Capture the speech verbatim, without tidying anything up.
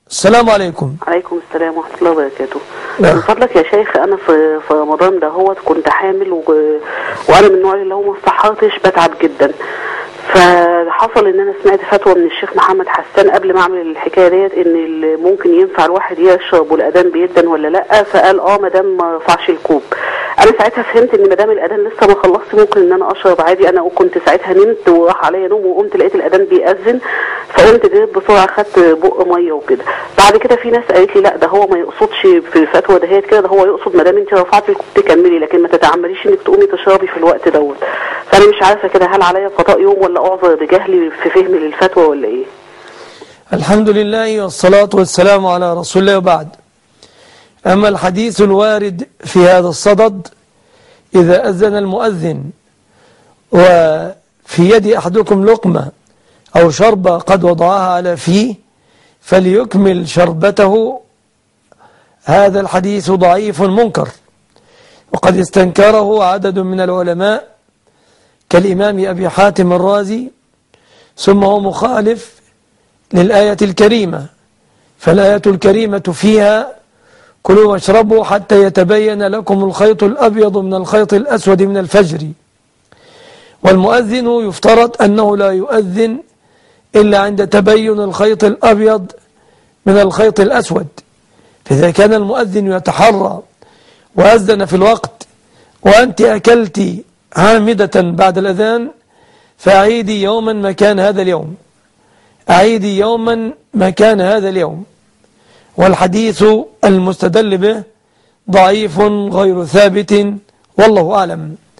السلام عليكم. عليكم السلام ورحمة الله وبركاته. نعم. من فضلك يا شيخ، أنا في في رمضان ده هو كنت حامل و... وأنا من النوع اللي هو ما استحرتش، بتعب جدا. فحصل ان انا سمعت فتوى من الشيخ محمد حسان قبل ما اعمل الحكايه ديت ان ممكن ينفع الواحد يشرب والاذان بيدن ولا لا. فقال اه ما دام ما رفعش الكوب. انا ساعتها فهمت ان ما دام الاذان لسه ما خلصت ممكن ان انا اشرب عادي. انا كنت ساعتها نمت وراح عليا نوم وقمت لقيت الاذان بيأذن، فقمت جريت بسرعه خدت بق ميه وكده. بعد كده في ناس قالت لي لا ده هو ما يقصدش في الفتوى دهيت كده، ده هو يقصد ما دام انت رفعتي الكوب تكملي، لكن ما تتعمديش انك تقومي تشربي في الوقت دوت. فانا مش عارفه كده هل عليا قضاء يوم ولا اعذر بجهلي في فهمي للفتوى ولا ايه؟ الحمد لله والصلاة والسلام على رسول الله وبعد. أما الحديث الوارد في هذا الصدد: إذا أذن المؤذن وفي يد أحدكم لقمة أو شربة قد وضعها على فيه فليكمل شربته، هذا الحديث ضعيف منكر، وقد استنكره عدد من العلماء كالإمام أبي حاتم الرازي، ثم هو مخالف للآية الكريمة. فالآية الكريمة فيها: كلوا واشربوا حتى يتبين لكم الخيط الأبيض من الخيط الأسود من الفجر. والمؤذن يفترض أنه لا يؤذن إلا عند تبين الخيط الأبيض من الخيط الأسود. فإذا كان المؤذن يتحرى وأذن في الوقت وأنت أكلت عامدة بعد الأذان فأعيدي يوما مكان هذا اليوم، أعيدي يوما مكان هذا اليوم. والحديث المستدل به ضعيف غير ثابت، والله أعلم.